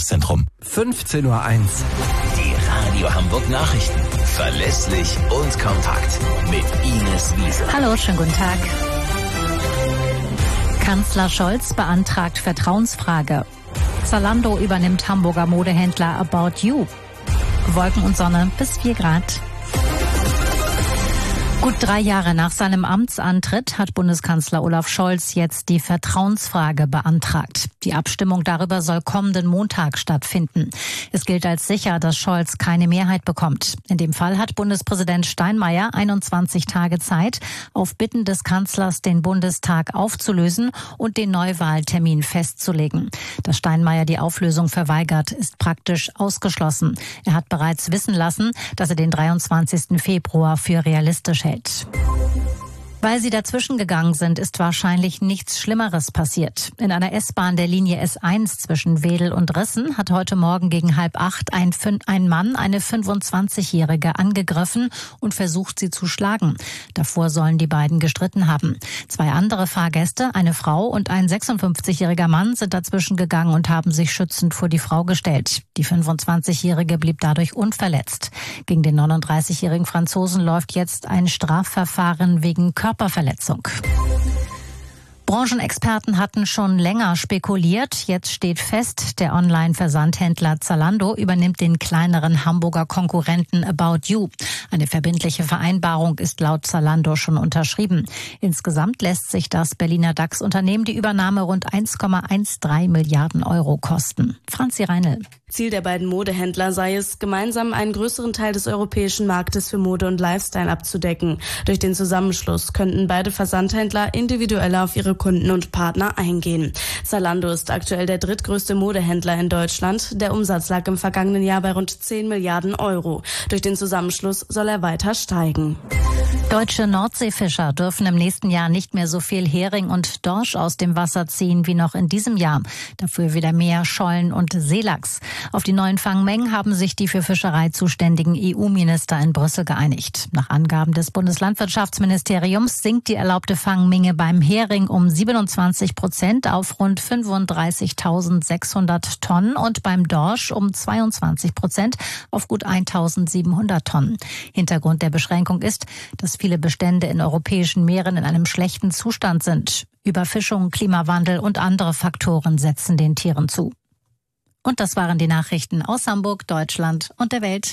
Einkaufszentrum. 15:01 Uhr. Die Radio Hamburg Nachrichten. Verlässlich und kompakt. Mit Ines Wiese. Hallo, schönen guten Tag. Kanzler Scholz beantragt Vertrauensfrage. Zalando übernimmt Hamburger Modehändler About You. Wolken und Sonne bis 4 Grad. Gut 3 Jahre nach seinem Amtsantritt hat Bundeskanzler Olaf Scholz jetzt die Vertrauensfrage beantragt. Die Abstimmung darüber soll kommenden Montag stattfinden. Es gilt als sicher, dass Scholz keine Mehrheit bekommt. In dem Fall hat Bundespräsident Steinmeier 21 Tage Zeit, auf Bitten des Kanzlers den Bundestag aufzulösen und den Neuwahltermin festzulegen. Dass Steinmeier die Auflösung verweigert, ist praktisch ausgeschlossen. Er hat bereits wissen lassen, dass er den 23. Februar für realistisch hält. Weil sie dazwischen gegangen sind, ist wahrscheinlich nichts Schlimmeres passiert. In einer S-Bahn der Linie S1 zwischen Wedel und Rissen hat heute Morgen gegen 7:30 ein Mann eine 25-Jährige angegriffen und versucht, sie zu schlagen. Davor sollen die beiden gestritten haben. 2 andere Fahrgäste, eine Frau und ein 56-jähriger Mann, sind dazwischen gegangen und haben sich schützend vor die Frau gestellt. Die 25-Jährige blieb dadurch unverletzt. Gegen den 39-jährigen Franzosen läuft jetzt ein Strafverfahren wegen Körperverletzung. Branchenexperten hatten schon länger spekuliert. Jetzt steht fest, der Online-Versandhändler Zalando übernimmt den kleineren Hamburger Konkurrenten About You. Eine verbindliche Vereinbarung ist laut Zalando schon unterschrieben. Insgesamt lässt sich das Berliner DAX-Unternehmen die Übernahme rund 1,13 Milliarden Euro kosten. Franzi Reinl. Ziel der beiden Modehändler sei es, gemeinsam einen größeren Teil des europäischen Marktes für Mode und Lifestyle abzudecken. Durch den Zusammenschluss könnten beide Versandhändler individuell auf ihre Kunden und Partner eingehen. Zalando ist aktuell der drittgrößte Modehändler in Deutschland. Der Umsatz lag im vergangenen Jahr bei rund 10 Milliarden Euro. Durch den Zusammenschluss soll er weiter steigen. Deutsche Nordseefischer dürfen im nächsten Jahr nicht mehr so viel Hering und Dorsch aus dem Wasser ziehen wie noch in diesem Jahr. Dafür wieder mehr Schollen und Seelachs. Auf die neuen Fangmengen haben sich die für Fischerei zuständigen EU-Minister in Brüssel geeinigt. Nach Angaben des Bundeslandwirtschaftsministeriums sinkt die erlaubte Fangmenge beim Hering um 27% auf rund 35.600 Tonnen und beim Dorsch um 22% auf gut 1.700 Tonnen. Hintergrund der Beschränkung ist, dass viele Bestände in europäischen Meeren in einem schlechten Zustand sind. Überfischung, Klimawandel und andere Faktoren setzen den Tieren zu. Und das waren die Nachrichten aus Hamburg, Deutschland und der Welt.